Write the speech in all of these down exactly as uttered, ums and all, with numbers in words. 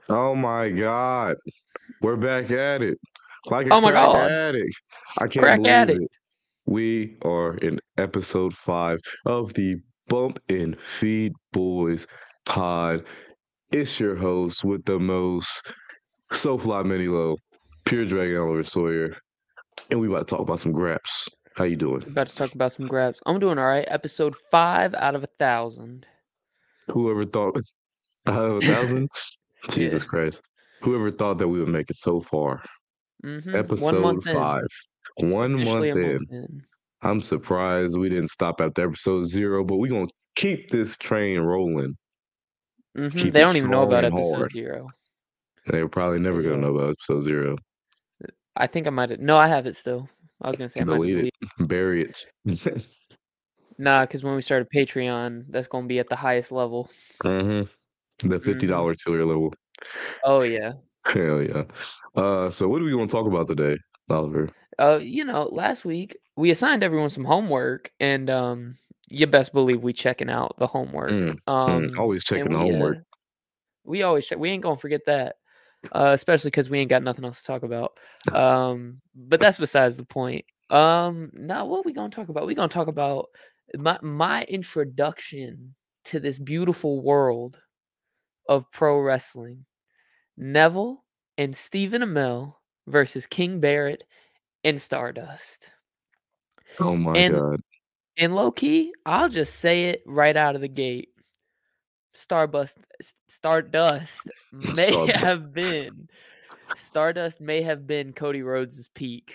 Oh my God. We're back at it. Like a Oh my crack god, addict. I can't crack believe addict. it. We are in episode five of the Bump and Feed Boys pod. It's your host with the most, SoFly Minilo, Pure Dragon Oliver Sawyer, and we about to talk about some graps. How you doing? We're about to talk about some grabs. I'm doing all right. Episode five out of a thousand. Whoever thought out of a thousand? Yeah. Jesus Christ. Whoever thought that we would make it so far? Mm-hmm. One Episode month five. in. One Officially month a in. month in. I'm surprised we didn't stop after episode zero, but we're gonna keep this train rolling. Mm-hmm. Keep They it don't even know strong about and episode hard. zero. They're probably never They, gonna uh, know about episode zero. I think I might have. No, I have it still. I was gonna say I might have Delete it. deleted. Bury it. Nah, because when we started Patreon, that's gonna be at the highest level. Mm-hmm. The fifty Mm-hmm. dollars tier level. Oh yeah. Hell yeah. Uh, so what are we gonna talk about today, Oliver? Uh, you know, last week we assigned everyone some homework, and um, you best believe we checking out the homework. Mm, mm, Um, always and checking the we uh, homework. we always check. We ain't gonna forget that. Uh, especially because we ain't got nothing else to talk about. Um, but that's besides the point. Um, now what we gonna talk about? We gonna talk about my my introduction to this beautiful world of pro wrestling. Neville and Stephen Amell versus King Barrett and Stardust. Oh my And God. and low key, I'll just say it right out of the gate. Starbust Stardust may Starburst. have been Stardust may have been Cody Rhodes' peak.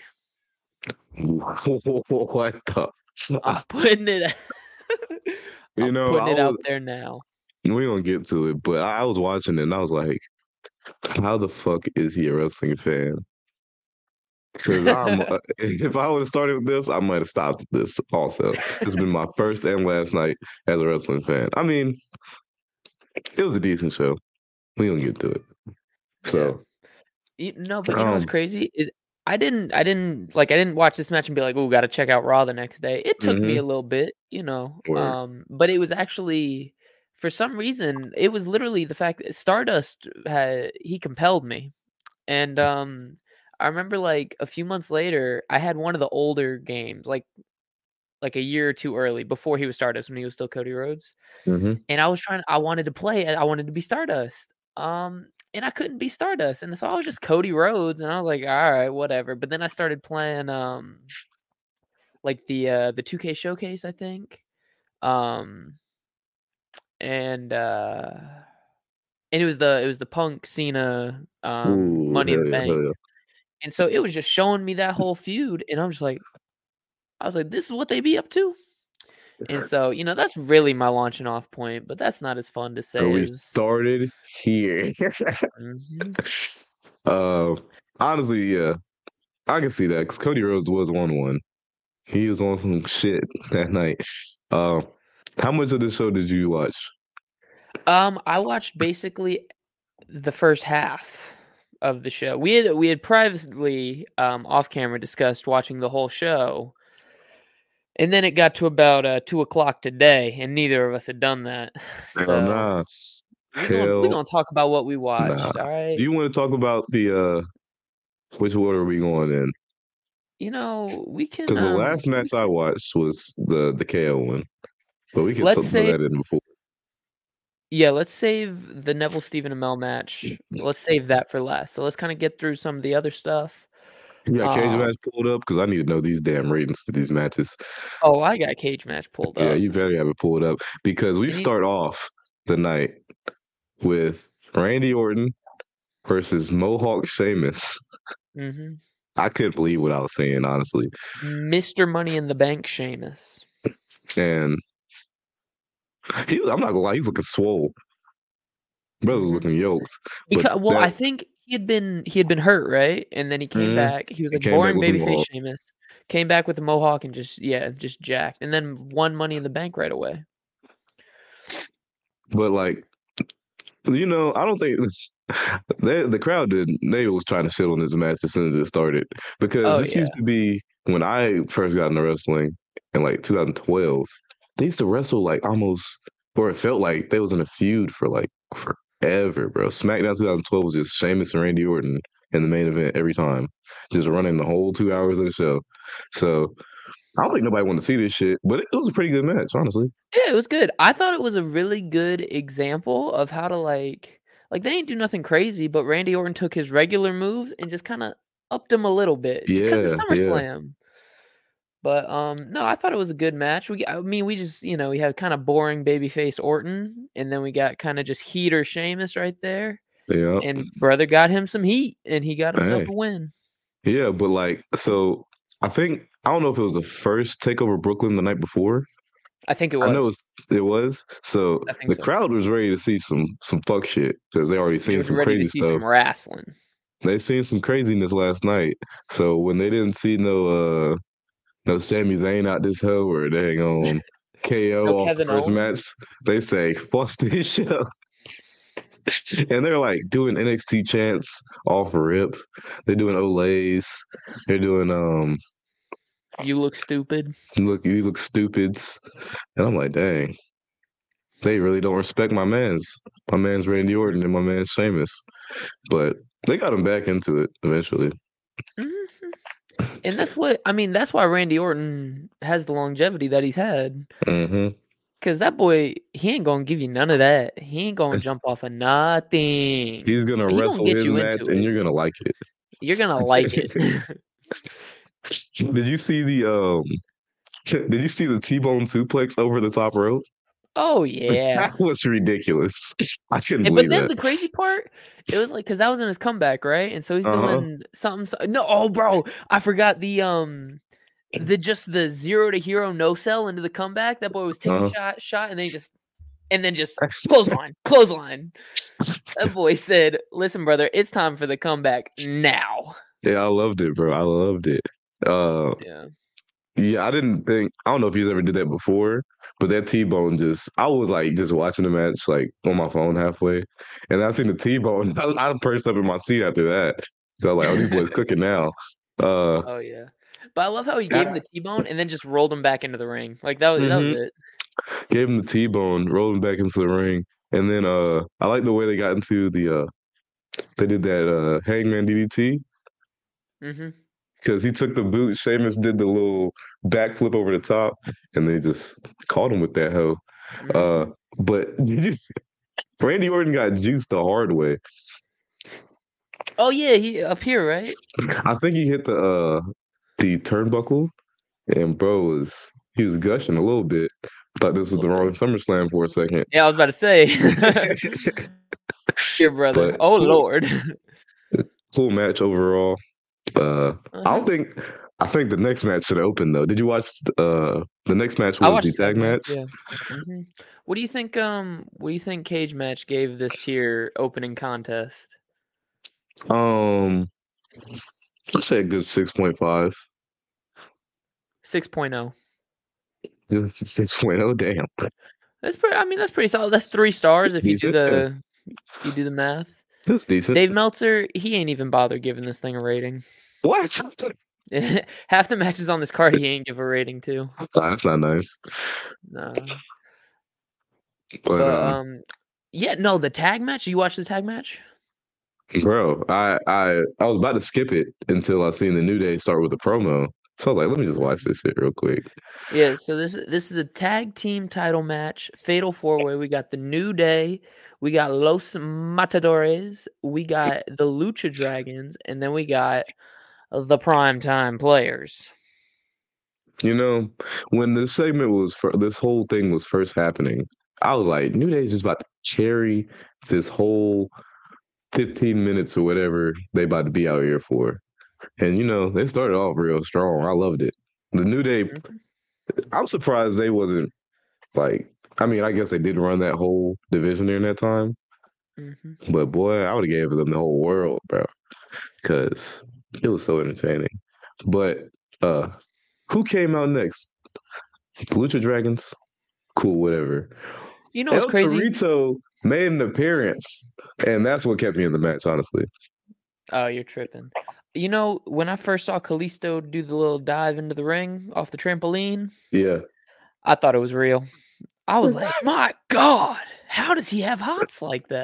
What the? I'm putting it You I'm know, putting I it was out there now. we gonna get to it, but I was watching it and I was like, how the fuck is he a wrestling fan? Because I'm, uh, if I would have started with this, I might have stopped at this also. This has been my first and last night as a wrestling fan. I mean, it was a decent show. We gonna get to it. Yeah. So, You no, but you know what's um, crazy is I didn't I didn't like I didn't watch this match and be like, "Oh, gotta check out Raw the next day." It took me a mm-hmm, little bit, you know. word. Um, but it was actually for some reason, it was literally the fact that Stardust had he compelled me. And um I remember like a few months later, I had one of the older games, like like a year or two early before he was Stardust when he was still Cody Rhodes. Mm-hmm. And I was trying I wanted to play it. I wanted to be Stardust. Um, and I couldn't be Stardust. And so I was just Cody Rhodes and I was like, all right, whatever. But then I started playing um like the uh the two K showcase, I think. Um and uh and it was the it was the Punk Cena um Ooh, Money in hell the yeah, hell Bank. yeah. And so it was just showing me that whole feud and I'm just like I was like, this is what they be up to. And so, you know, that's really my launching off point, but that's not as fun to So say we as started here. mhm. uh, honestly, yeah, I can see that because Cody Rhodes was on one. He was on some shit that night. Uh, how much of the show did you watch? Um, I watched basically the first half of the show. We had we had privately um off camera discussed watching the whole show. And then it got to about uh, two o'clock today, and neither of us had done that. Hell So nah. we're gonna we're Hell gonna talk about what we nah. watched. All Do right. you want to talk about the uh which order are we going in? You know, we can Because the um last we match I can watched was the the K O one, but we could let's talk about say that in before. yeah, let's save the Neville Stephen Amell match. Let's save that for last. So let's kind of get through some of the other stuff. You got cage Um match pulled up because I need to know these damn ratings for these matches. oh, I got cage match pulled Yeah, up. you better have it pulled up because we And you, start off the night with Randy Orton versus Mohawk Sheamus. mhm. I couldn't believe what I was saying, honestly. Mister Money in the Bank Sheamus. And he, I'm not gonna lie, he's looking swole. Brother was Mhm. looking yoked, but Because well, that I think he had been he had been hurt, right? And then he came mm, back. He was he like came back boring with a babyface mohawk. Sheamus. Came back with the mohawk and just yeah, just jacked. And then won Money in the Bank right away. But like, you know, I don't think it's, they, the crowd did. They was trying to shit on this match as soon as it started because Oh this used yeah. to be when I first got into wrestling in like two thousand twelve. They used to wrestle like almost, or it felt like they was in a feud for like ever, bro. SmackDown twenty twelve was just Sheamus and Randy Orton in the main event every time, just running the whole two hours of the show. So I don't think nobody wanted to see this shit, but it, it was a pretty good match, honestly. Yeah, it was good. I thought it was a really good example of how to like like they didn't do nothing crazy, but Randy Orton took his regular moves and just kind of upped them a little bit because Yeah, of yeah, SummerSlam. But um, no, I thought it was a good match. We, I mean, we just you know we had kind of boring babyface Orton, and then we got kind of just heater Sheamus right there, yeah. and brother got him some heat, and he got himself Hey, a win. yeah, but like, so I think I don't know if it was the first Takeover Brooklyn the night before. I think it I know was. it was, it was. So I think the so. crowd was ready to see some some fuck shit because they already They seen were some ready to crazy see stuff. some wrestling. They seen some craziness last night. So when they didn't see no uh no Sami Zayn out this hoe or they on K O No off the Kevin first Owens. match, they say fuck this show. And they're like doing N X T chants off rip. They're doing Olays. They're doing um You look stupid. look you look stupids. And I'm like, dang, they really don't respect my man's my man's Randy Orton and my man's Sheamus. But they got him back into it eventually. Mm-hmm. And that's what I mean. That's why Randy Orton has the longevity that he's had. Mm-hmm. Cause that boy, he ain't gonna give you none of that. He ain't gonna jump off of nothing. He's gonna He gonna wrestle get his you match into and it. you're gonna like it. You're gonna like it. Did you see the um did you see the T-bone suplex over the top rope? Oh yeah. That was ridiculous. I couldn't And, but believe then that. the crazy part, it was like because that was in his comeback, right? And so he's Uh-huh. doing something. So, no, oh bro, I forgot the um the just the zero to hero no sell into the comeback. That boy was taking Uh-huh. shot, shot, and then he just and then just clothesline, clothesline. That boy said, "Listen, brother, it's time for the comeback now." Yeah, I loved it, bro. I loved it. Uh Yeah. yeah, I didn't think I don't know if he's ever did that before, but that T-bone just I was like just watching the match like on my phone halfway. And I seen the T-bone. I, I perched up in my seat after that. So I was like, oh, these boys cooking now. Uh Oh yeah. But I love how he gave him the T-bone and then just rolled him back into the ring. Like that was that was mm-hmm. it. Gave him the T-bone, rolled him back into the ring. And then uh I like the way they got into the uh they did that uh hangman D D T. Mm-hmm. Because he took the boot, Sheamus did the little backflip over the top, and they just caught him with that hoe. Mm-hmm. Uh, but Randy Orton got juiced the hard way. Oh yeah, he up here, right? I think he hit the uh the turnbuckle, and bro was he was gushing a little bit. Thought this was the wrong SummerSlam for a second. Yeah, I was about to say. Here, brother. But Oh cool, Lord. cool match overall. Uh, Uh-huh. I don't think. I think the next match should open though. Did you watch uh the next match I was watched the tag match? Yeah. Mm-hmm. What do you think? Um, what do you think Cage Match gave this here opening contest? Um, let's say a good six point five. six point oh. six point oh, damn. That's pretty. I mean, that's pretty solid. That's three stars if you do Decent, yeah. the you do the math. That's decent. Dave Meltzer, he ain't even bothered giving this thing a rating. What? Half the matches on this card, he ain't give a rating to. Oh, that's not nice. No. But, But um, um, yeah, no, the tag match. You watch the tag match? bro, I I I was about to skip it until I seen the New Day start with a promo. So I was like, let me just watch this shit real quick. Yeah, so this this is a tag team title match, fatal four way. We got the New Day, we got Los Matadores, we got the Lucha Dragons, and then we got the Primetime Players. You know, when this segment was for this whole thing was first happening, I was like, New Day's just about to carry this whole fifteen minutes or whatever they about to be out here for. And you know, they started off real strong. I loved it. The New Day, Mhm. I'm surprised they wasn't like. I mean, I guess they did run that whole division during that time, Mhm. but boy, I would have gave them the whole world, bro, because it was so entertaining. But uh, who came out next? Lucha Dragons. Cool, whatever. You know El what's crazy? Torito made an appearance, and that's what kept me in the match, honestly. Oh, you're tripping. You know, when I first saw Kalisto do the little dive into the ring off the trampoline, Yeah. I thought it was real. I was like, my God, how does he have hots like that?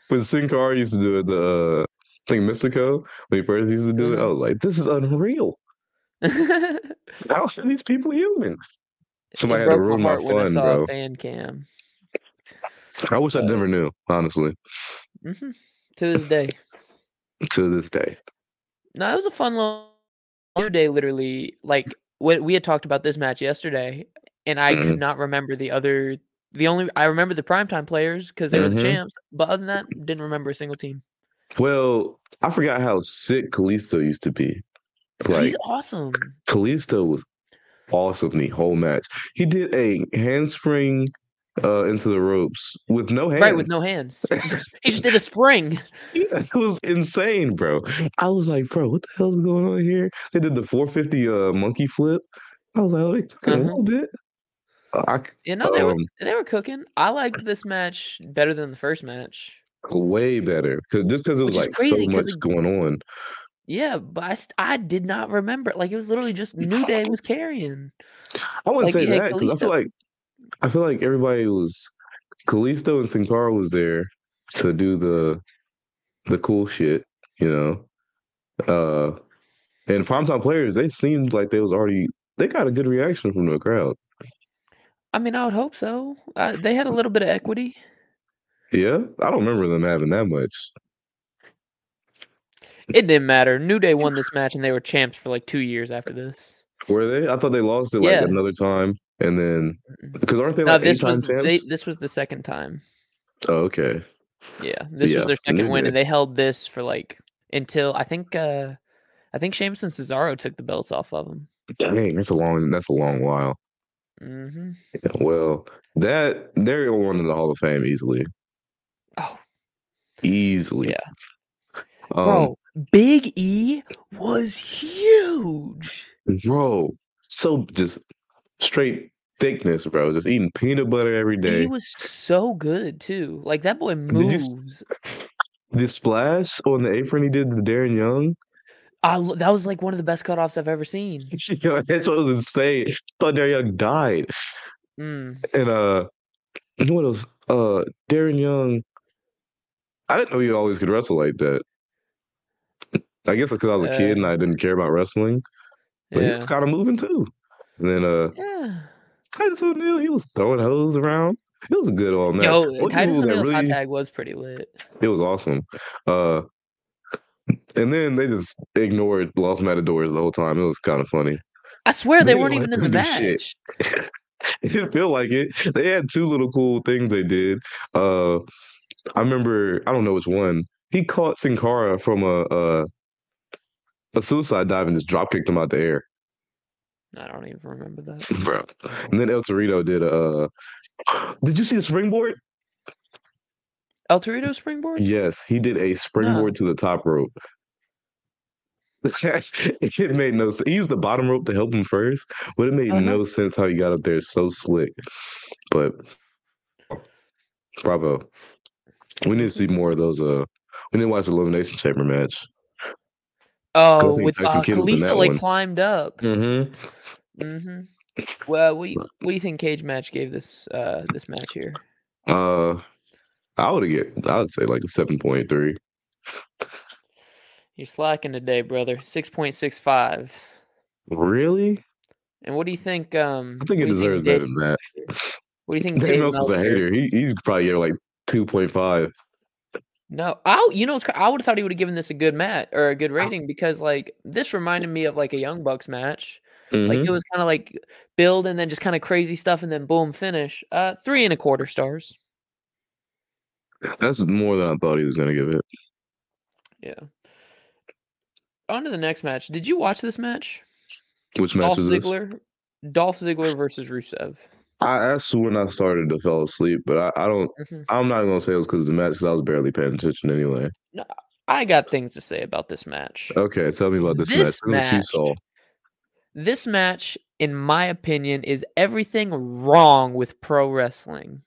when Sin Cara used to do it, the uh, I think Mystico, when he first used to do it, I Uh-huh. was like, this is unreal. How are these people human? Somebody It had to broke my ruin my heart when I fun, saw a bro. fan cam. I wish I But never knew, honestly, mhm, to this day. to this day. No, it was a fun little New Day. Literally, like we we had talked about this match yesterday, and I could Mm-hmm. not remember the other. The only I remember the primetime players because they were the Mm-hmm. champs, but other than that, didn't remember a single team. Well, I forgot how sick Kalisto used to be. No, he's Like, awesome. Kalisto was awesome the whole match. He did a handspring uh, into the ropes with no hands. Right, with no hands. He just did a spring. Yeah, it was insane, bro. I was like, bro, what the hell is going on here? They did the four fifty uh, monkey flip. I was like, oh, they took it a Uh-huh. little bit. Uh, I, You know, they were um, they were cooking. I liked this match better than the first match, way better. Cause, just because it was which is like so crazy much because going on. yeah, but I, st- I did not remember. Like it was literally just New Day was carrying. I wouldn't Like say yeah, that because I feel Kalisto. like I feel like everybody was Kalisto and Sin Cara was there to do the the cool shit, you know. Uh, and primetime players, they seemed like they was already they got a good reaction from the crowd. I mean, I would hope so. Uh, they had a little bit of equity. Yeah, I don't remember them having that much. It didn't matter. New Day won this match, and they were champs for like two years after this. Were they? I thought they lost it like Yeah. another time, and then Mm-mm. because aren't they No, like this was eight-time they. champs? This was the second time. Oh, okay. Yeah, this was Yeah, their second New win, Day. and they held this for like until I think uh I think Sheamus and Cesaro took the belts off of them. Dang, that's a long. That's a long while. Mm-hmm. Yeah, well, that they're going to the Hall of Fame easily. Oh Easily. yeah, Um, bro. Big E was huge. bro, so just straight thickness, bro. Just eating peanut butter every day. He was so good too. Like that boy Did you s- moves. the splash on the apron he did to Darren Young? I, lo- that was like one of the best cutoffs I've ever seen. Yo, that was insane. I thought Darren Young died. Mm. And uh, what else? Uh, Darren Young. I didn't know he always could wrestle like that. I guess because I was a kid and Uh, I didn't care about wrestling, but he was yeah. kind of moving too. And then uh, Yeah. Titus O'Neil, he was throwing hose around. It was a good all match. Yo, One Titus people that O'Neil's hot really, tag was pretty lit. it was awesome. Uh, and then they just ignored Los Matadors the whole time. It was kind of funny. I swear They they didn't weren't let even in them the do shit. match. It didn't feel like it. They had two little cool things they did. Uh, I remember, I don't know which one. He caught Sin Cara from a, a a suicide dive and just drop kicked him out the air, I don't even remember that. bro. And then El Torito did a. Uh, did you see the springboard? El Torito springboard? Yes, he did a springboard No. to the top rope. It made no sense. He used the bottom rope to help him first, but it made Uh-huh. no sense how he got up there so slick. But bravo. We need to see more of those. Uh, we need to watch the Elimination Chamber match. Oh, think with Tyson uh, Kidd was in Kalisto that like one. climbed up. Mm-hmm. Mm-hmm. Well, what do you, what do you think Cage Match gave this uh this match here? Uh, I would get. I would say like a seven point three. You're slacking today, brother. Six point six five. Really? And what do you think? Um, I think it what do you deserves think better Dave, than that. what do you think Dave Dave Meltzer's a Meltzer? hater. He he's probably get like two point five. No, I you know it's cra- I would have thought he would have given this a good match or a good rating because like this reminded me of like a Young Bucks match. Like it Mm-hmm. was kind of like build and then just kind of crazy stuff and then boom finish. Uh, three and a quarter stars. That's more than I thought he was gonna give it. Yeah. On to the next match. Did you watch this match? Which match Dolph was this? Ziggler, Dolph Ziggler versus Rusev. I that's when I started to fall asleep, but I, I don't. Mhm. I'm not gonna say it was because of the match because I was barely paying attention anyway. No, I got things to say about this match. Okay, tell me about this, match. This Tell me what you match, saw. this match, in my opinion, is everything wrong with pro wrestling.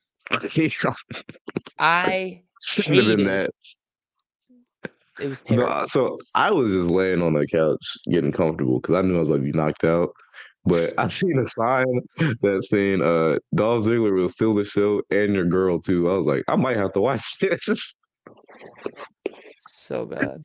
I Shouldn't have been hated that. it. It was terrible. No, so I was just laying on the couch getting comfortable because I knew I was about to be knocked out. But I seen a sign that saying uh Dolph Ziggler will steal the show and your girl too. I was like, I might have to watch this. So bad.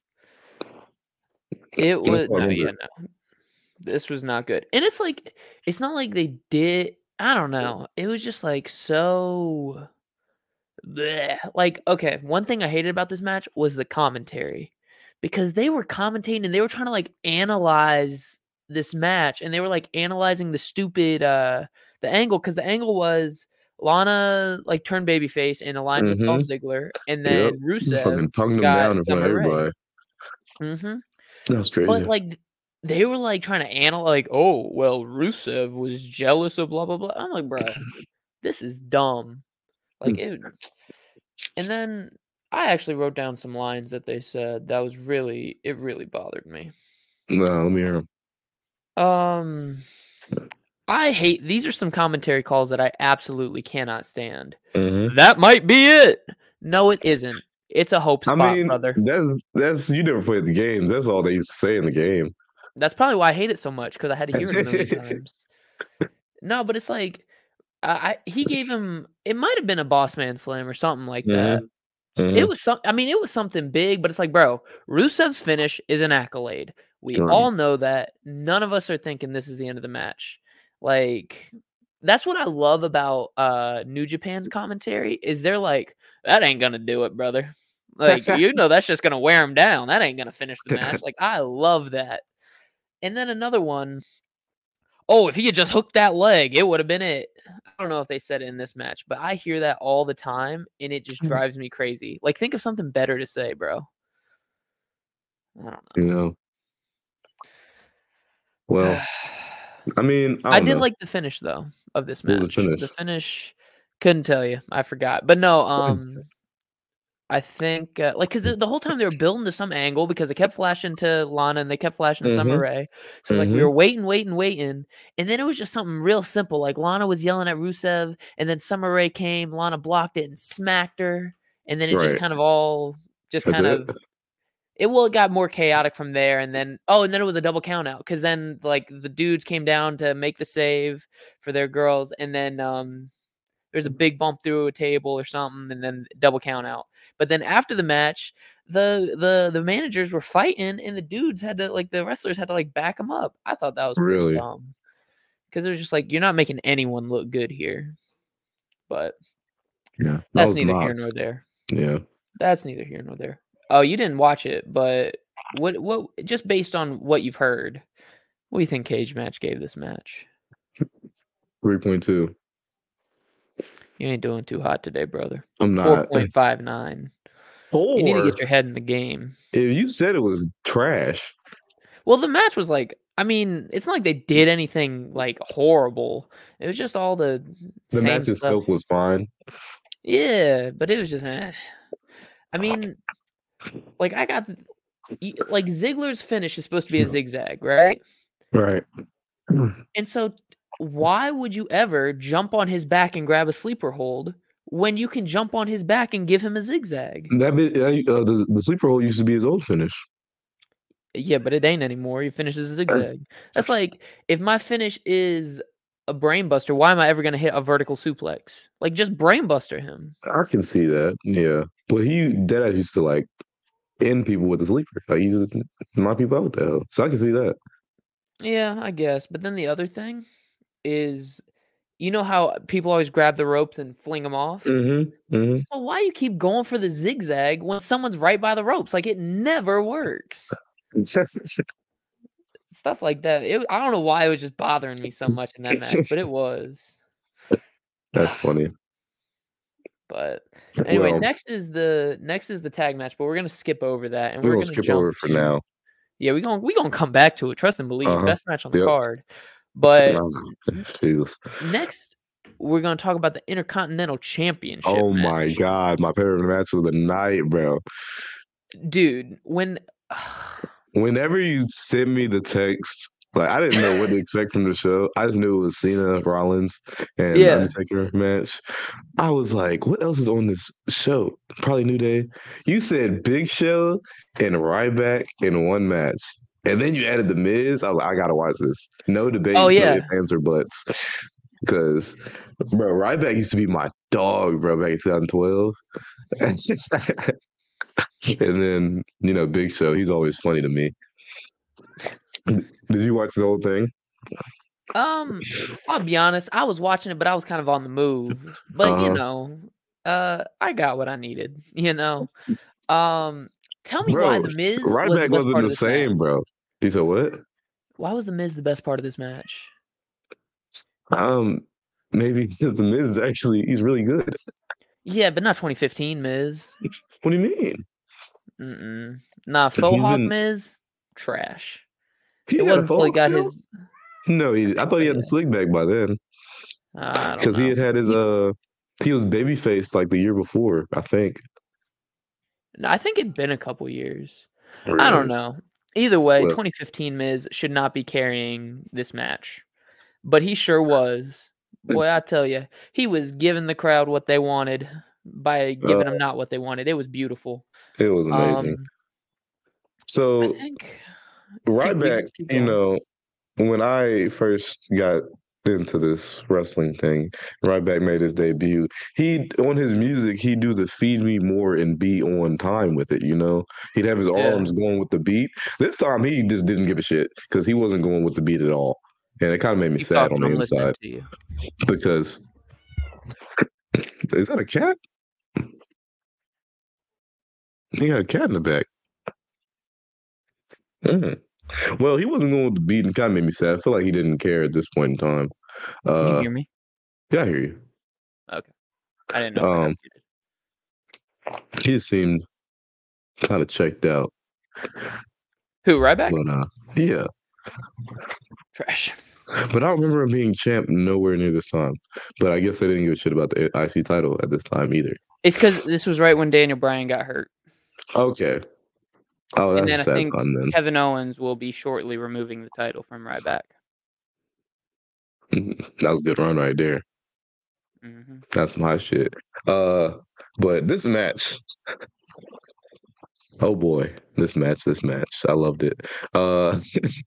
It was no, yeah, no. This was not good. And it's like it's not like they did I don't know. It was just like so bleh. Like, okay, one thing I hated about this match was the commentary. Because they were commentating and they were trying to like analyze this match and they were like analyzing the stupid uh the angle because the angle was Lana like turned babyface and aligned mm-hmm. with Dolph Ziggler and then Yep. Rusev Fucking tongued them got down in front of everybody. Mm-hmm. That's crazy. But like they were like trying to analyze like, oh well, Rusev was jealous of blah blah blah. I'm like, bro, this is dumb. Like it and then I actually wrote down some lines that they said that was really it really bothered me. No, let me hear them. Um, I hate these are some commentary calls that I absolutely cannot stand. Mm-hmm. That might be it. No, it isn't. It's a hope spot, I mean, brother. That's that's you never played the game. That's all they used to say in the game. That's probably why I hate it so much because I had to hear it a million times. No, but it's like I, I he gave him. It might have been a boss man slam or something like that. Mm-hmm. Mm-hmm. It was some. I mean, it was something big, but it's like, bro, Rusev's finish is an accolade. We Right. all know that. None of us are thinking this is the end of the match. Like, that's what I love about uh, New Japan's commentary is they're like, that ain't gonna do it, brother. Like, you know, that's just gonna wear him down. That ain't gonna finish the match. Like, I love that. And then another one. Oh, if he had just hooked that leg, it would have been it. I don't know if they said it in this match, but I hear that all the time, and it just drives me crazy. Like, think of something better to say, bro. I don't know. You know. Well, I mean, I, I don't did know. like the finish though of this What match. was the finish? The finish, couldn't tell you. I forgot, but no. Um, I think uh, like because the, the whole time they were building to some angle because they kept flashing to Lana and they kept flashing to Mhm. Summer Rae. So it's like we Mhm. were waiting, waiting, waiting, and then it was just something real simple. Like Lana was yelling at Rusev, and then Summer Rae came. Lana blocked it and smacked her, and then it just Right. kind of all just That's kind it? of it well it got more chaotic from there. And then oh, and then it was a double count out because then like the dudes came down to make the save for their girls, and then um. There's a big bump through a table or something, and then double count out. But then after the match, the the the managers were fighting, and the dudes had to like the wrestlers had to like back them up. I thought that was pretty Really? dumb because it was just like you're not making anyone look good here. But Yeah, that that's was neither here mocked. nor there. Yeah. That's neither here nor there. Oh, you didn't watch it, but what what just based on what you've heard, what do you think Cage Match gave this match? three point two. You ain't doing too hot today, brother. I'm not. four point five nine. Four. You need to get your head in the game. If you said it was trash. Well, the match was like, I mean, it's not like they did anything like horrible. It was just all the The same match stuff. itself was fine. Yeah, but it was just, eh. I mean, like I got the, like Ziggler's finish is supposed to be a zigzag, right? Right. And so, why would you ever jump on his back and grab a sleeper hold when you can jump on his back and give him a zigzag? That bit, uh, the the sleeper hold used to be his old finish. Yeah, but it ain't anymore. He finishes a zigzag. That's like if my finish is a brainbuster, why am I ever gonna hit a vertical suplex? Like just brainbuster him. I can see that. Yeah, but he Deadass used to like end people with the sleeper. Like he just knock people out with that. So I can see that. Yeah, I guess. But then the other thing is, you know how people always grab the ropes and fling them off. Mm-hmm. Mm-hmm. So why you keep going for the zigzag when someone's right by the ropes? Like it never works. Stuff like that. It, I don't know why it was just bothering me so much in that match, but it was. That's funny. But anyway, Well, next is the next is the tag match, but we're gonna skip over that and we're we're gonna gonna skip jump over it for to, now. Yeah, we're gonna we gonna come back to it. Trust and believe. Uh-huh. Best match on the Yep. card. But Oh, Jesus. next we're gonna talk about the Intercontinental Championship. Oh match. my God, my favorite match of the night, bro. Dude, when Whenever you send me the text, like I didn't know what to expect from the show. I just knew it was Cena, Rollins, and Yeah. Undertaker match. I was like, what else is on this show? Probably New Day. You said Big Show and Ryback in one match. And then you added The Miz. I was like, I gotta watch this. No debate. Oh, yeah. No ifs, ands, or buts. Because, bro, Ryback used to be my dog, bro, back in twenty twelve. And then, you know, Big Show, he's always funny to me. Did you watch the whole thing? Um, I'll be honest, I was watching it, but I was kind of on the move. But you Uh-huh. know, uh, I got what I needed. You know, um, tell me why Bro, the Miz was the Ryback best wasn't part of the this match. same, bro. He said what? Why was the Miz the best part of this match? Um, maybe the Miz is actually he's really good. Yeah, but not twenty fifteen Miz. What do you mean? Mm-mm. Nah, faux He's hawk been Miz, trash. he It had a wasn't until he phone got still? his. No, I he I think thought so, he had the yeah. slick back by then. I don't Because he had know. had his He- uh he was babyface like the year before, I think. no, I think it'd been a couple years. I don't Really? know. Either way, Well, twenty fifteen Miz should not be carrying this match, but he sure was. Boy, it's, I tell you, he was giving the crowd what they wanted by uh, giving them not what they wanted. It was beautiful. it was amazing. Um, I So think keep you Ryback, keep you going. know, when I first got into this wrestling thing, Ryback made his debut. He on his music, he'd do the feed me more and be on time with it, you know. He'd have his Yeah, arms going with the beat. This time he just didn't give a shit because he wasn't going with the beat at all. And it kind of made me keep sad on talking. the I'm listening inside to you. because is that a cat? He got a cat in the back. Mm. Well, he wasn't going with the beat and kind of made me sad. I feel like he didn't care at this point in time. Can you Uh, hear me? yeah, I hear you. Okay, I didn't know if I got Um, muted. he seemed kind of checked out, Who? Right back? but uh, yeah. Trash. But I don't remember him being champ nowhere near this time. But I guess they didn't give a shit about the I C title at this time either. It's because this was right when Daniel Bryan got hurt. Okay. Oh, And that's then a I sad think time then. Kevin Owens will be shortly removing the title from Ryback. That was a good run right there. Mm-hmm. That's some hot shit. Uh, but this match, oh boy, this match, this match, I loved it. Uh,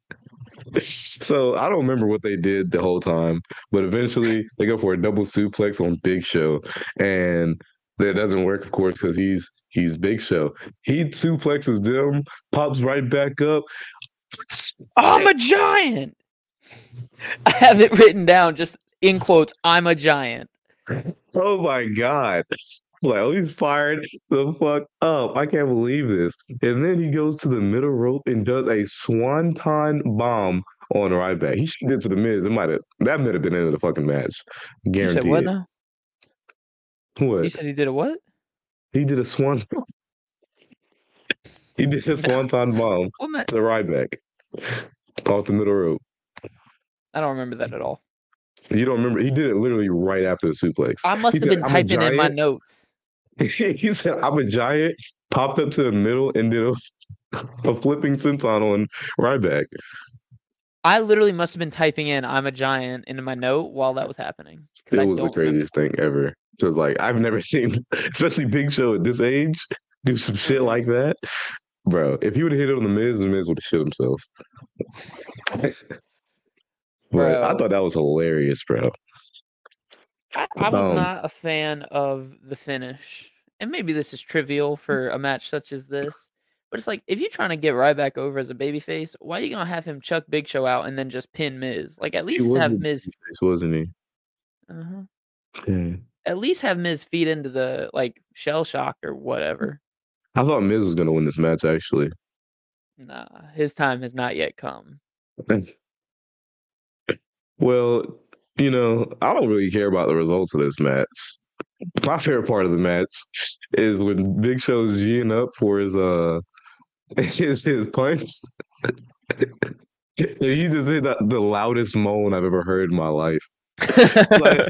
so I don't remember what they did the whole time, but eventually they go for a double suplex on Big Show, and that doesn't work, of course, because he's he's Big Show. He suplexes them, pops right back up. I'm a giant. I have it written down, just in quotes. I'm a giant. Oh my god! Like, oh, he's fired the fuck up. I can't believe this. And then he goes to the middle rope and does a swanton bomb on Ryback. He should get to the Miz. It might have that might have been the end of the fucking match. You said Guarantee what it. now? What? You said he did a what? He did a swan. He did a swanton bomb What ma- to Ryback off the middle rope. I don't remember that at all. You don't remember? He did it literally right after the suplex. I must He have said, been "I'm a typing in my giant." notes. He said, "I'm a giant." Popped up to the middle and did a, a flipping senton on Ryback. I literally must have been typing in "I'm a giant" into my note while that was happening. It I was the don't remember. craziest thing ever. So it's like I've never seen, especially Big Show at this age, do some shit like that, bro. If he would have hit it on the Miz, the Miz would have shit himself. But I Bro. thought that was hilarious, bro. I, I was Um, not a fan of the finish. And maybe this is trivial for a match such as this. But it's like, if you're trying to get Ryback over as a babyface, why are you going to have him chuck Big Show out and then just pin Miz? Like, at he least was have the Miz. babyface, wasn't he? Uh-huh. Yeah. At least have Miz feed into the, like, shell shock or whatever. I thought Miz was gonna win this match actually. Nah, his time has not yet come. Well, you know, I don't really care about the results of this match. My favorite part of the match is when Big Show's G'ing up for his uh his his punch. And he just hit that, the loudest moan I've ever heard in my life. Like,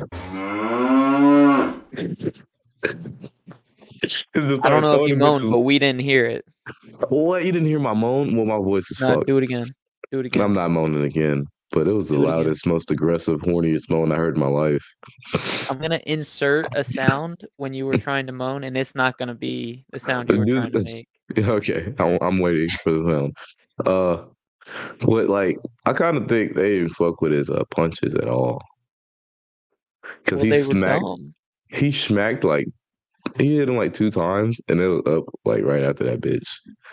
it's just I don't started know if throwing you the moaned, bitches- but we didn't hear it. What? You didn't hear my moan? Well, my voice is No, fucked. do it again. Do it again. I'm not moaning again, but it was the Do it again. loudest, most aggressive, horniest moan I heard in my life. I'm going to insert a sound when you were trying to moan, and it's not going to be the sound you were Dude, trying to make. Okay, I'm, I'm waiting for the sound. Uh, but like, I kind of think they didn't fuck with his uh, punches at all, because Well, he they were smacked. dumb. He smacked like He hit him like two times, and it was up like right after that bitch.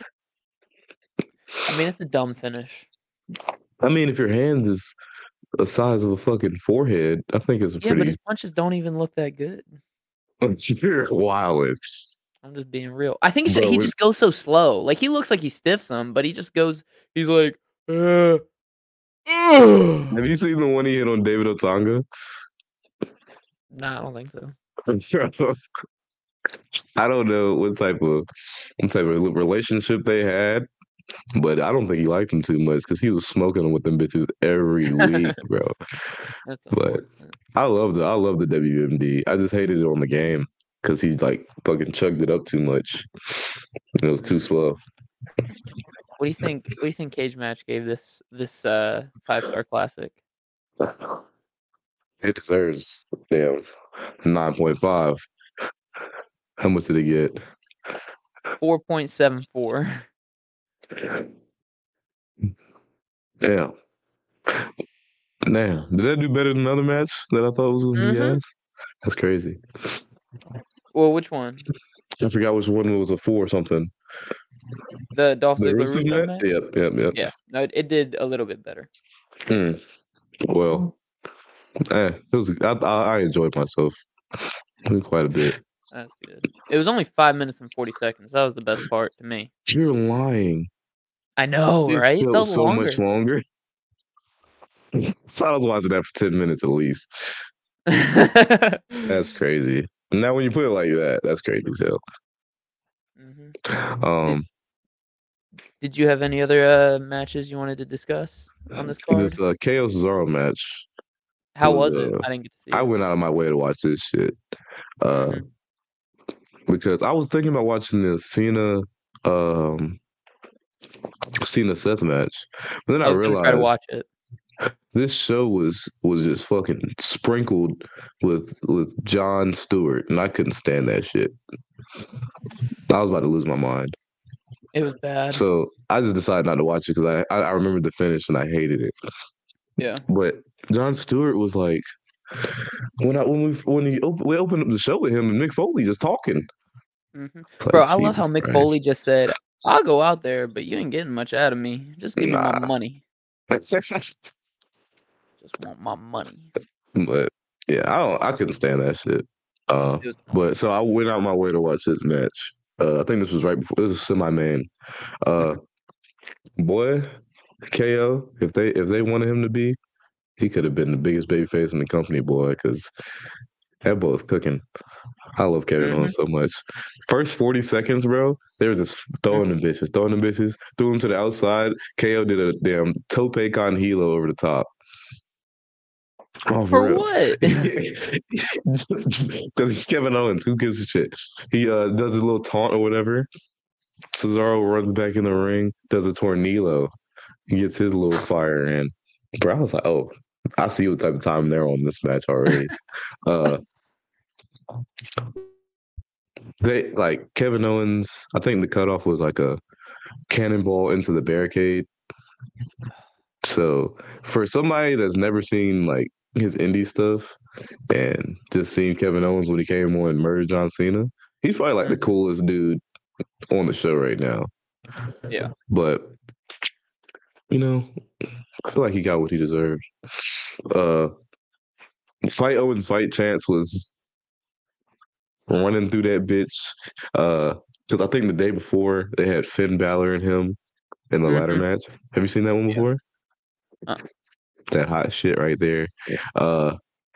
I mean, it's a dumb finish. I mean, if your hand is the size of a fucking forehead, I think it's a Yeah, but pretty his punches don't even look that good. you're wildin'. I'm just being real. I think he, should, Bro, he when- just goes so slow. Like he looks like he stiffs him, but he just goes. He's like, uh, ugh. have you seen the one he hit on David Otunga? Nah, I don't think so. I don't know what type of what type of relationship they had, but I don't think he liked him too much because he was smoking them with them bitches every week, bro. That's But unfortunate. I love the I love the W M D. I just hated it on the game because he like fucking chugged it up too much. It was too slow. What do you think? What do you think Cage Match gave this this uh five star classic? It deserves damn nine point five. How much did it get? Four point seven four. Damn. Damn. Did that do better than another match that I thought was gonna be Mm-hmm. ass? That's crazy. Well, which one? I forgot which one was a four or something. The Dolph The Ziggler Rusev Rusev match? match? Yep, yep, yep. Yeah, no, it, it did a little bit better. Hmm. Well, eh, it was. I, I, I enjoyed myself quite a bit. That's good. It was only five minutes and forty seconds. That was the best part to me. You're lying. I know, It right? It felt felt so longer. much longer. I thought I was watching that for ten minutes at least. That's crazy. Now, when you put it like that, that's crazy as hell. Mm-hmm. Um, Did you have any other uh, matches you wanted to discuss on this card? this uh, K O Cesaro match. How was, was it? uh, I didn't get to see I it. went out of my way to watch this shit. Uh, Mhm. because I was thinking about watching the Cena, um, Cena Seth match, but then I I, was gonna try to realized watch it. this show was was just fucking sprinkled with with Jon Stewart, and I couldn't stand that shit. I was about to lose my mind. It was bad. So I just decided not to watch it because I, I I remembered the finish and I hated it. Yeah. But Jon Stewart was like when I when we when we, op- we opened up the show with him and Mick Foley just talking. Mm-hmm. Like, Bro, I love Jesus how Mick Christ. Foley just said, "I'll go out there, but you ain't getting much out of me. Just give me my Nah. money. Just want my money." But yeah, I don't, I couldn't stand that shit. Uh, It was but so I went out my way to watch this match. Uh, I think this was right before this was semi main. Uh, boy, K O, if they if they wanted him to be, he could have been the biggest babyface in the company, boy, because that boy's cooking. I love Kevin Mhm. Owens so much. First forty seconds, bro, they were just throwing them bitches, throwing them bitches, threw them to the outside. K O did a damn tope con hilo over the top. Oh, for, For real. what? Because he's Kevin Owens. Who gives a shit? He uh, does his little taunt or whatever. Cesaro runs back in the ring, does a tornillo. He gets his little fire in. Bro, I was like, oh, I see what type of time they're on this match already. uh, they like Kevin Owens. I think the cutoff was like a cannonball into the barricade. So for somebody that's never seen like his indie stuff and just seen Kevin Owens when he came on and murdered John Cena, he's probably like the Mhm. coolest dude on the show right now. Yeah. But you know, I feel like he got what he deserved. Uh, fight Owens fight chance was running through that bitch. Uh, because I think the day before they had Finn Balor and him in the ladder Mhm. match. Have you seen that one Yeah. before? Uh. That hot shit right there. Uh,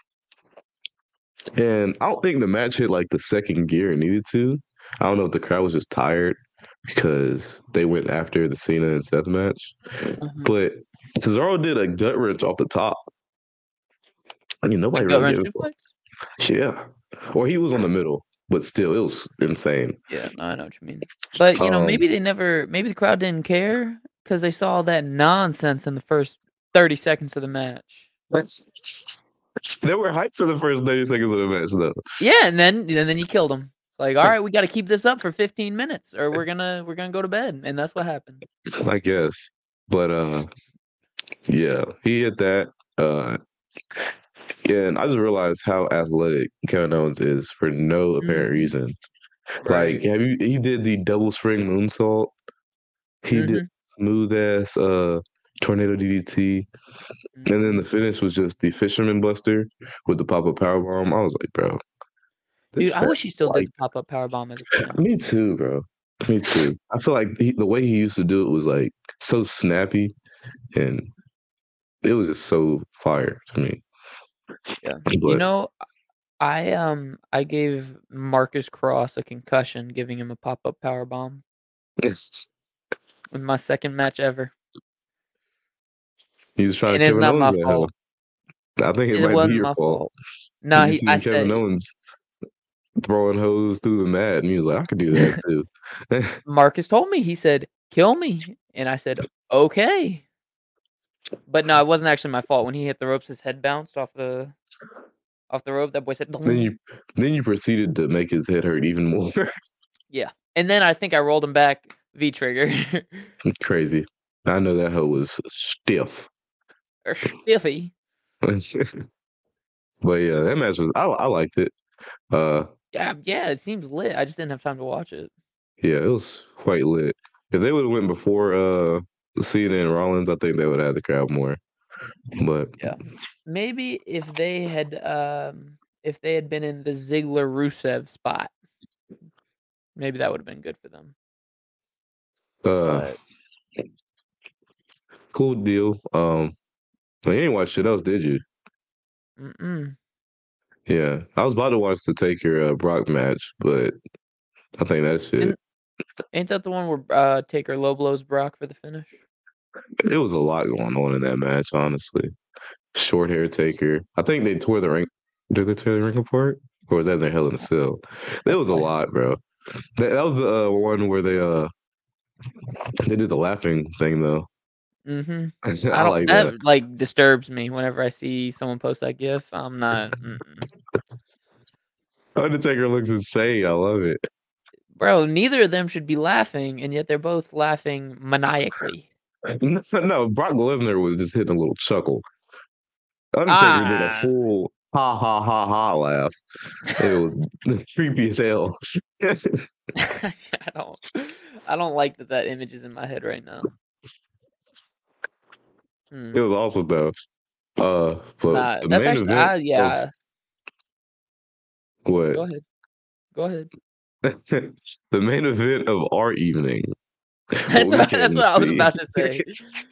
and I don't think the match hit like the second gear it needed to. I don't know if the crowd was just tired because they went after the Cena and Seth match. Mhm. But Cesaro did a gut wrench off the top. I mean, A nobody gut really wrench gave a suplex? fuck. Yeah. Or he was on the middle, but still, it was insane. Yeah, no, I know what you mean. But you know, Um, maybe they never, maybe the crowd didn't care because they saw that nonsense in the first thirty seconds of the match. They were hyped for the first thirty seconds of the match, though. Yeah, and then and then you killed them. Like, all right, we got to keep this up for fifteen minutes, or we're gonna we're gonna go to bed, and that's what happened. I guess. But uh, yeah, he hit that. Uh, and I just realized how athletic Kevin Owens is for no apparent Mhm. reason. Right. Like, have you? He did the double spring moonsault. He did Mhm. smooth ass uh tornado D D T, and then Mhm. the finish was just the fisherman buster with the pop up power bomb. I was like, bro, Dude, this I man wish he still did like the pop-up powerbomb as a finish. me too, bro. Me too. I feel like he, the way he used to do it was like so snappy, and it was just so fire to me. Yeah. You But know, I, um, I gave Marcus Cross a concussion giving him a pop-up powerbomb it's, in my second match ever, he was trying and to it's Kevin not Owens my that hoe. fault. I think it It might be wasn't your my fault. fault. Nah, You he I seen Kevin said Owens throwing hose through the mat, and he was like, I could do that too. Marcus told me, he said, "Kill me," and I said, "Okay." But no, it wasn't actually my fault. When he hit the ropes, his head bounced off the off the rope. That boy said, then "Dong." you then you proceeded to make his head hurt even more. Yeah, and then I think I rolled him back V trigger Crazy. I know that hoe was stiff. or stiffy. But yeah, that match was I, I liked it. Uh Yeah, yeah, it seems lit. I just didn't have time to watch it. yeah, it was quite lit. If they would have went before uh Cena and Rollins, I think they would have had the crowd more. But Yeah, maybe if they had, um, if they had been in the Ziggler Rusev spot, maybe that would have been good for them. uh But cool deal. Um you didn't watch shit else, did you? mm-mm. Yeah. I was about to watch the Taker uh, Brock match, but I think that shit And ain't that the one where uh, Taker low blows Brock for the finish? it was a lot going on in that match, honestly. Short hair Taker. I think they tore the ring. Did they tear the ring apart? Or was that in their Hell in a Cell? There That's was a probably lot, bro. That, that was the uh, one where they uh they did the laughing thing though. Mhm. I I don't like that. that, like, disturbs me whenever I see someone post that gif. I'm not mm-mm. Undertaker looks insane. I love it. Bro, neither of them should be laughing, and yet they're both laughing maniacally. No, no, Brock Lesnar was just hitting a little chuckle. Undertaker did a Ah. full ha ha ha ha laugh. It was creepy as hell. I don't I don't like that that image is in my head right now. Hmm. It was awesome though. Uh, but Nah, the that's main actually event I of yeah. what? Go ahead. Go ahead. The main event of our evening, what That's we what came that's to what I was see. about to say.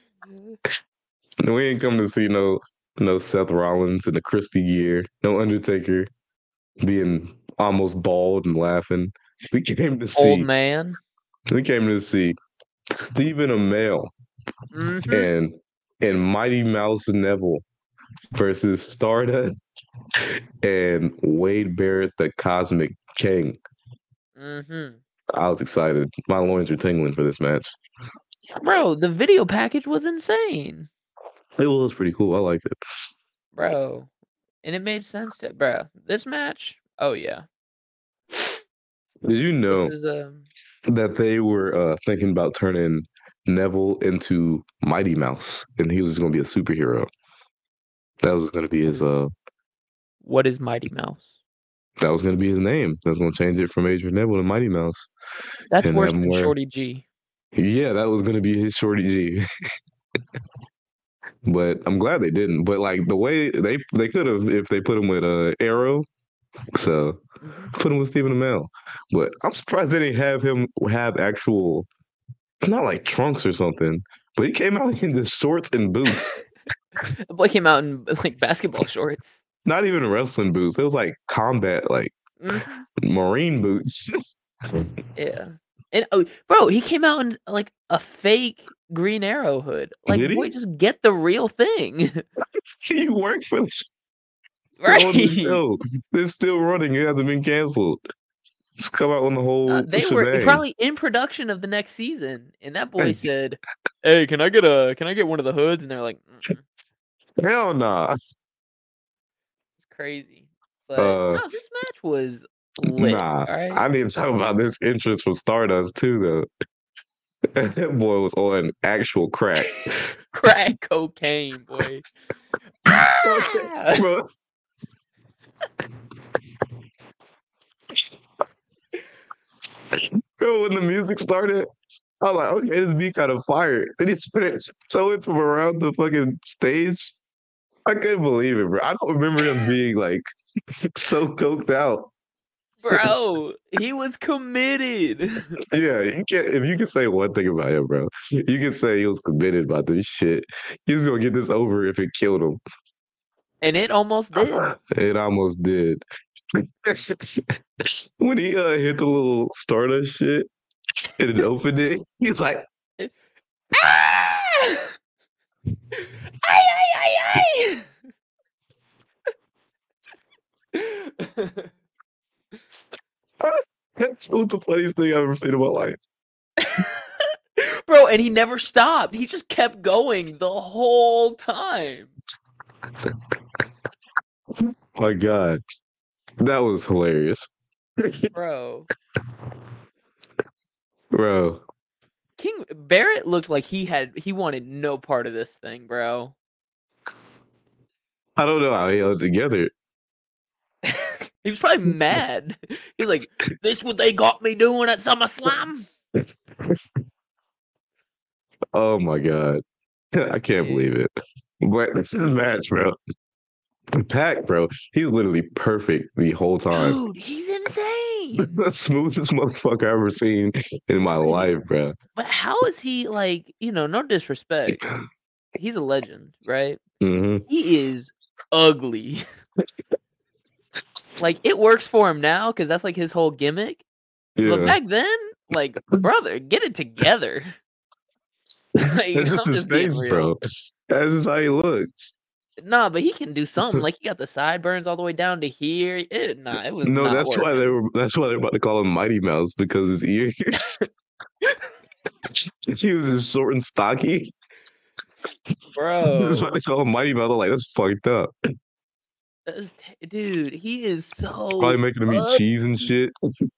We ain't come to see no no Seth Rollins in the crispy gear, no Undertaker being almost bald and laughing. We came to Old see man. we came to see Stephen Amell Mhm. and and Mighty Mouse Neville versus Stardust and Wade Barrett, the Cosmic King. Mhm. I was excited. My loins were tingling for this match. Bro, the video package was insane. It was pretty cool. I liked it. Bro. And it made sense to bro. This match, oh yeah. Did you This know is um that they were uh, thinking about turning Neville into Mighty Mouse, and he was going to be a superhero? That was going to be his. Uh, what is Mighty Mouse? that was going to be his name. That's going to change it from Adrian Neville to Mighty Mouse, That's and worse have than more. Shorty G. Yeah, that was going to be his Shorty G. But I'm glad they didn't. But like the way they they could have if they put him with uh, Arrow. So Mhm. put him with Stephen Amell. But I'm surprised they didn't have him have actual, not like trunks or something. But he came out in the shorts and boots. The boy came out in like basketball shorts. Not even wrestling boots. It was like combat, like Mhm. marine boots. Yeah. And oh, bro, he came out in like a fake Green Arrow hood. Like, Did boy, he? just get the real thing. He worked for the Right. on the show. It's still running. It hasn't been canceled. It's come out on the Uh, whole they were shebang. probably in production of the next season, and that boy said, "Hey, can I get a can I get one of the hoods?" And they're like, Mm-mm. Hell nah. It's crazy. But Uh, no, this match was lit. nah. All right, I need to talk about this entrance from Stardust too, though. That boy was on actual crack. crack cocaine, boy. Okay, Ah! bro. Bro, when the music started, I was like, okay, this beat kind of fire. Then he started towing from around the fucking stage. I couldn't believe it, bro. I don't remember him being like so coked out. Bro, he was committed. Yeah, you can if you can say one thing about him, bro, you can say he was committed about this shit. He was gonna get this over if it killed him. And it almost did. It almost did. When he uh, hit the little Stardust shit and it opened it, he's like, Ah! Ay, ay, ay, ay! That was the funniest thing I've ever seen in my life. Bro, and he never stopped. He just kept going the whole time. My God. That was hilarious. Bro. Bro. King Barrett looked like he had he wanted no part of this thing, bro. I don't know how he held it together. He was probably mad. He was like, "This what they got me doing at SummerSlam?" Oh my God. I can't believe it. But this is a match, bro. Pac, bro, he's literally perfect the whole time. Dude, he's insane. The smoothest motherfucker I've ever seen in my life, bro. But how is he like, you know, no disrespect. He's a legend, right? Mm-hmm. He is ugly. Like, it works for him now because that's like his whole gimmick. Yeah. But back then, like, brother, get it together. Like, That's I'm just his just being face, real. bro. That's just how he looks. Nah, but he can do something. Like, he got the sideburns all the way down to here. It, nah, it was No, not that's working. why they were. That's why they're about to call him Mighty Mouse because his ears. He was just short and stocky. Bro. That's why they call him Mighty Mouse. I'm like, that's fucked up. Dude, he is so Probably making him eat ugly. cheese and shit.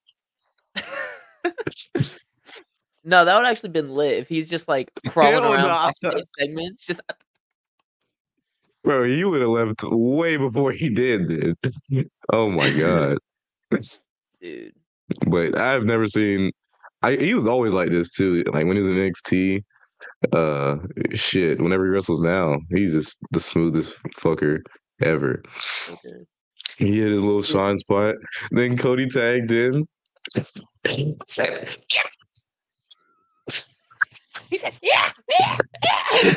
No, that would actually been lit if he's just like crawling Hell around nah. backstage segments. Just Bro, he would have left way before he did, dude. Oh my God. dude. But I've never seen. I he was always like this too. Like when he was in N X T, uh, shit. Whenever he wrestles now, he's just the smoothest fucker ever. Okay. He hit his little shine spot. Then Cody tagged in. He said, "Yeah, yeah, yeah."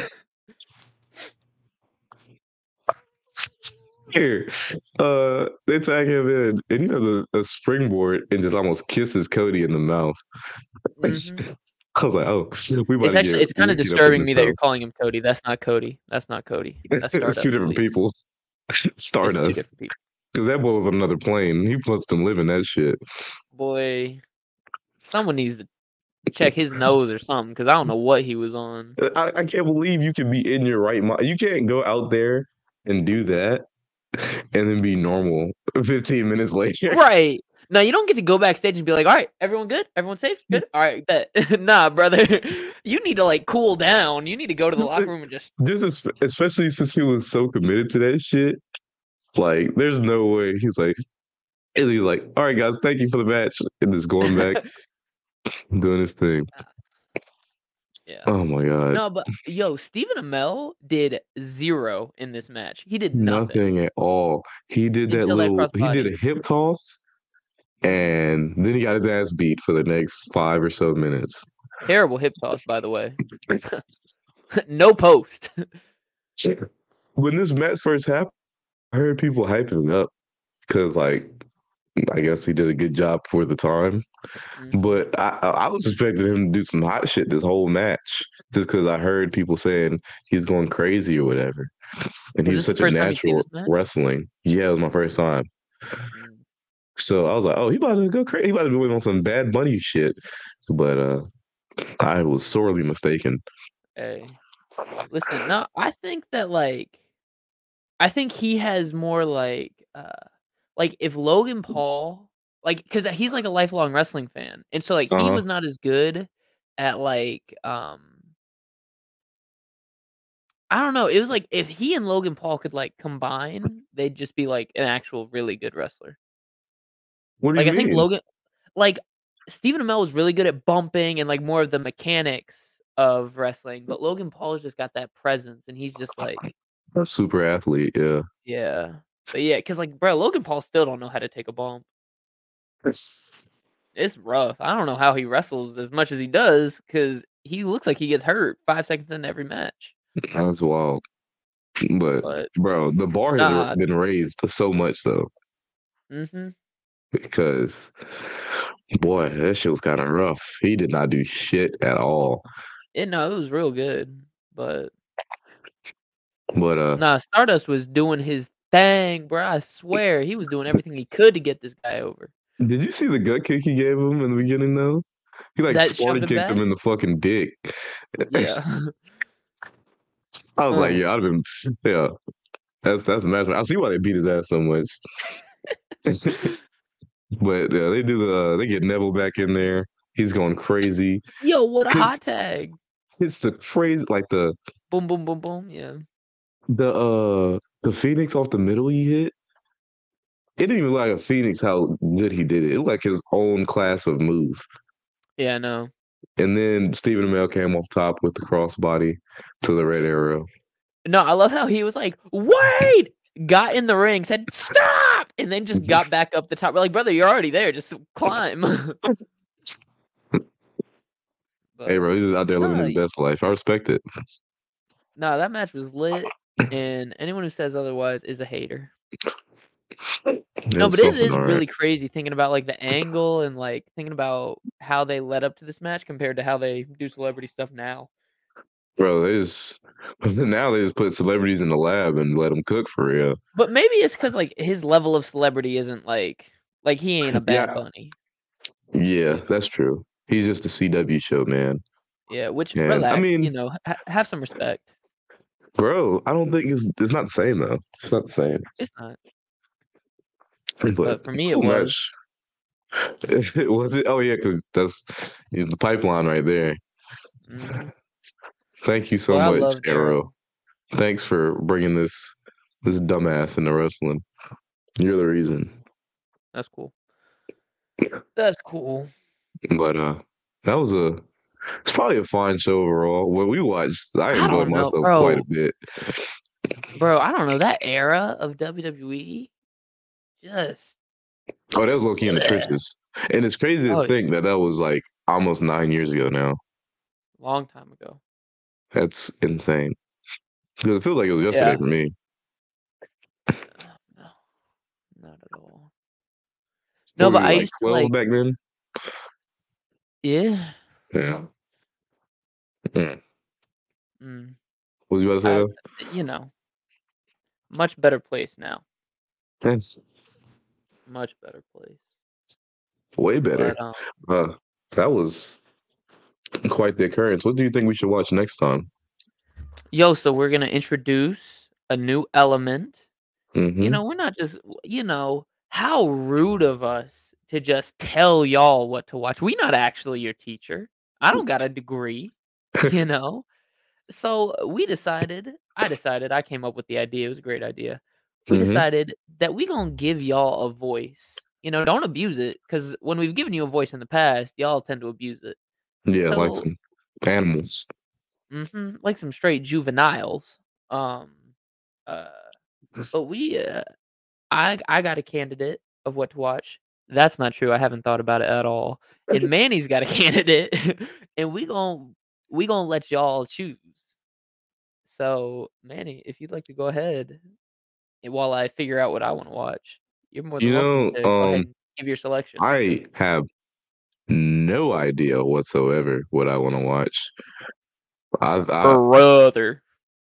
Here, uh, they tag him in, and he does a, a springboard and just almost kisses Cody in the mouth. Mm-hmm. I was like, "Oh, we about It's to actually get it's kind of wicked up in disturbing this me that you're house." calling him Cody. That's not Cody. That's not Cody. That's It's Stardust. two different please. people. It's two Stardust. different people. Because that boy was on another plane. He must have been living that shit. Boy, someone needs to check his nose or something because I don't know what he was on. I, I can't believe you can be in your right mind. You can't go out there and do that and then be normal fifteen minutes later. Right. No, you don't get to go backstage and be like, all right, everyone good? Everyone safe? Good? All right, bet. Nah, brother. You need to like cool down. You need to go to the locker room and just This is especially since he was so committed to that shit. Like, there's no way he's like, and he's like, all right, guys, thank you for the match, and just going back, doing his thing. Yeah. Oh my God. No, but yo, Stephen Amell did zero in this match. He did nothing. Nothing at all. He did that Until that little. He did crossbody. a hip toss, and then he got his ass beat for the next five or so minutes. Terrible hip toss, by the way. No post. When this match first happened, I heard people hyping it up because, like, I guess he did a good job for the time. Mhm. But I, I was expecting him to do some hot shit this whole match, just because I heard people saying he's going crazy or whatever. And Was he's this the such a first time you've seen natural this match? wrestling. Yeah, it was my first time. Mm. So I was like, oh, he about to go crazy. He about to do it on some Bad Bunny shit. But uh, I was sorely mistaken. Hey, listen, no, I think that like, I think he has more like, uh, like if Logan Paul, like, because he's like a lifelong wrestling fan, and so like he Uh-huh. was not as good at like, um, I don't know. It was like if he and Logan Paul could like combine, they'd just be like an actual really good wrestler. What do you Like I think mean? Logan, like Stephen Amell was really good at bumping and like more of the mechanics of wrestling, but Logan Paul's just got that presence, and he's just like, A super athlete, yeah. yeah, but yeah, because like, bro, Logan Paul still don't know how to take a bump. It's rough. I don't know how he wrestles as much as he does because he looks like he gets hurt five seconds into every match. That's wild. But, But bro, the bar has nah, been raised so much, though. mm-hmm. Because, boy, that shit was kind of rough. He did not do shit at all. It no, it was real good, but But, uh, nah, Stardust was doing his thing, bro. I swear he was doing everything he could to get this guy over. did you see the gut kick he gave him in the beginning, though? He, like, That Spartan shoved him kicked him back. in the fucking dick. Yeah. I was Uh. like, yeah, I'd have been, yeah. That's that's a match. I see why they beat his ass so much. But yeah, they do the uh, they get Neville back in there. He's going crazy. Yo, what a His- hot tag! It's the crazy, like the Boom, boom, boom, boom. Yeah. the uh the Phoenix off the middle he hit. It didn't even look like a Phoenix how good he did it. It looked like his own class of move. Yeah, no. And then Stephen Amell came off top with the crossbody to the red arrow. No, I love how he was like, wait! Got in the ring, said, stop! And then just got back up the top. We're like, brother, you're already there. Just climb. But, Hey, bro, he's just out there living no, his best life. I respect it. no, that match was lit. And anyone who says otherwise is a hater. It No, was but it something, is all right. really crazy thinking about like the angle and like thinking about how they led up to this match compared to how they do celebrity stuff now. Bro, they just now they just put celebrities in the lab and let them cook for real. But maybe it's because like his level of celebrity isn't like like he ain't a Bad Yeah. Bunny. Yeah, that's true. He's just a C W show, man. Yeah, which And, relax, I mean, you know, ha- have some respect. bro, I don't think it's it's not the same though. It's not the same. It's not. But, But for me, it cool was. match. Was it? Oh yeah, because that's you know, the pipeline right there. Mhm. Thank you so Well, I much, loved Arrow. Arrow. Thanks for bringing this this dumbass into wrestling. You're the reason. That's cool. That's cool. But uh, that was a. It's probably a fine show overall. What we watched, I I enjoyed don't know, myself bro. quite a bit. Bro, I don't know that era of W W E. Just Oh, that was low key in the bleh. trenches, and it's crazy to Oh, think that that was like almost nine years ago now. long time ago. That's insane. Because it feels like it was yesterday Yeah. for me. No, not at all. What No, were but you, I like used to twelve like. back then. Yeah. Yeah. Mm. Mm, What was you about to say I, though? you know, much better place now. That's Much better place. way better. But um, Uh, that was quite the occurrence. What do you think we should watch next time? yo, so we're gonna introduce a new element. Mm-hmm. You know, we're not just, you know, how rude of us to just tell y'all what to watch. We not actually your teacher. I don't got a degree, you know. So we decided, I decided, I came up with the idea. It was a great idea. We Mhm. decided that we gonna give y'all a voice. You know, don't abuse it, because when we've given you a voice in the past, y'all tend to abuse it. Yeah, like So, some animals. mhm, like some straight juveniles. Um, uh, but we, uh, I, I got a candidate of what to watch. That's not true. I haven't thought about it at all. And Manny's got a candidate, and we gon' we gonna let y'all choose. So, Manny, if you'd like to go ahead and while I figure out what I want to watch, you're more than You welcome know, to go ahead um, and give your selection. I have no idea whatsoever what I want to watch. I've, I Brother.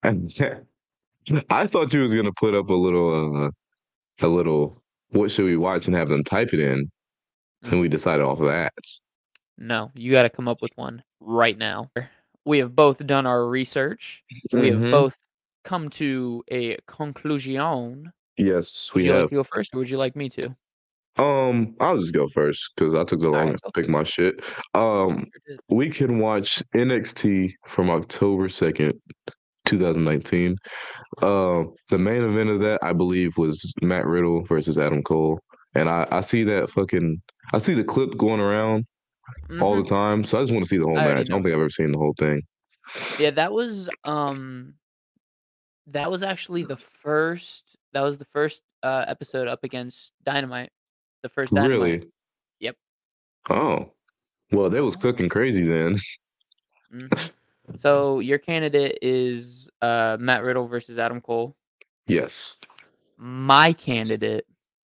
I thought you was gonna put up a little, uh, a little. What should we watch and have them type it in, and we Mhm. decided off of that. No, you got to come up with one right now. We have both done our research. We have Mhm. both come to a conclusion. Yes, Would we you like have. to go first, or would you like me to? Um, I'll just go first because I took the All right, longest go to pick my shit. Um, Sure did. we can watch N X T from October second twenty nineteen. Uh, the main event of that, I believe, was Matt Riddle versus Adam Cole, and I I see that fucking I see the clip going around all Hmm. the time, so I just want to see the whole I already match. I don't know. think I've ever seen the whole thing. Yeah, that was um that was actually the first that was the first uh episode up against Dynamite. The first Dynamite. Really? Yep. Oh, well, they was Uh-huh. cooking crazy then. Hmm. So your candidate is uh Matt Riddle versus Adam Cole. Yes. My candidate,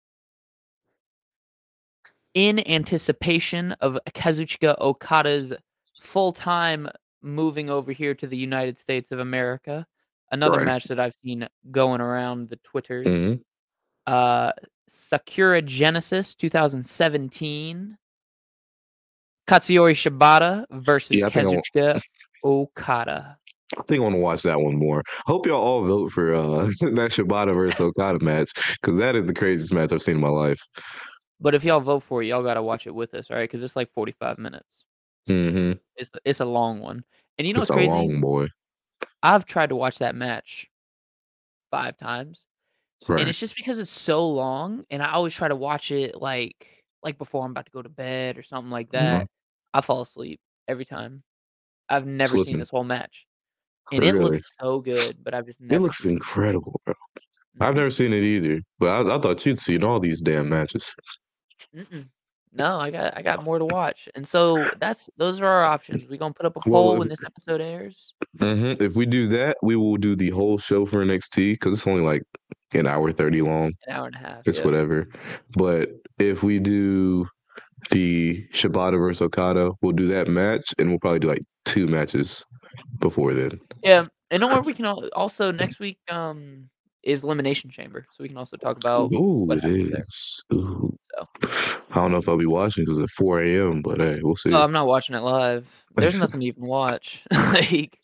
in anticipation of Kazuchika Okada's full-time moving over here to the United States of America, another Right. match that I've seen going around the Twitters, Hmm. uh, Sakura Genesis twenty seventeen, Katsuyori Shibata versus Yeah, I think I want. Kazuchika Okada. I think I want to watch that one more. Hope y'all all vote for uh that Shibata versus Okada match because that is the craziest match I've seen in my life. But if y'all vote for it, y'all gotta watch it with us, all right? Because it's like forty-five minutes. Hmm. It's it's a long one. And you know It's what's a crazy? long boy. I've tried to watch that match five times, and Right. it's just because it's so long, and I always try to watch it, like like, before I'm about to go to bed or something like Uh-huh. that. I fall asleep every time. I've never seen Slipping. this whole match, and it looks Really. so good, but I've just It never looks seen it. incredible, bro. I've Mhm. never seen it either, but I, I thought you'd seen all these damn matches. Mm-mm. No, I got I got more to watch, and so that's those are our options. We gonna put up a Well, poll if, when this episode airs. mhm, if we do that, we will do the whole show for N X T because it's only like an hour thirty long. An hour and a half, It's yep. whatever. But if we do the Shibata versus Okada, we'll do that match, and we'll probably do like two matches before then. Yeah, and don't worry, we can al also next week, um, is Elimination Chamber, so we can also talk about Ooh, what it happens there, is. Ooh. so I don't know if I'll be watching because it's four a m, but hey, we'll oh, see. I'm not watching it live. There's nothing to even watch, like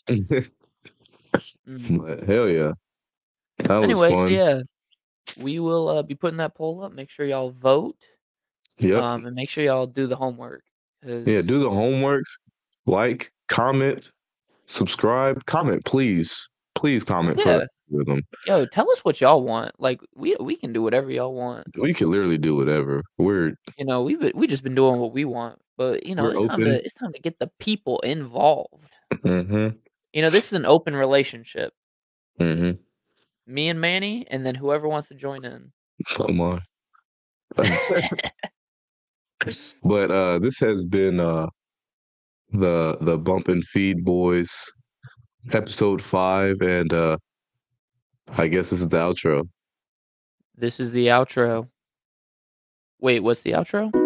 mm. But hell yeah, that was Anyway, so fun. yeah, we will, uh, be putting that poll up, make sure y'all vote, Yep. um, and make sure y'all do the homework, Yeah, 'cause do the homework, like, comment, subscribe, comment, please. Please comment for yeah. the algorithm. Yo, tell us what y'all want, like, we we can do whatever y'all want. We can literally do whatever. We're You know, we've been we just been doing what we want, but, you know, we're it's time open. to it's time to get the people involved. Mm-hmm. You know, this is an open relationship. Mm-hmm. Me and Manny, and then whoever wants to join in. Oh my. But uh this has been uh the the Bump and Feed Boys episode five, and uh I guess this is the outro. This is the outro. Wait, what's the outro?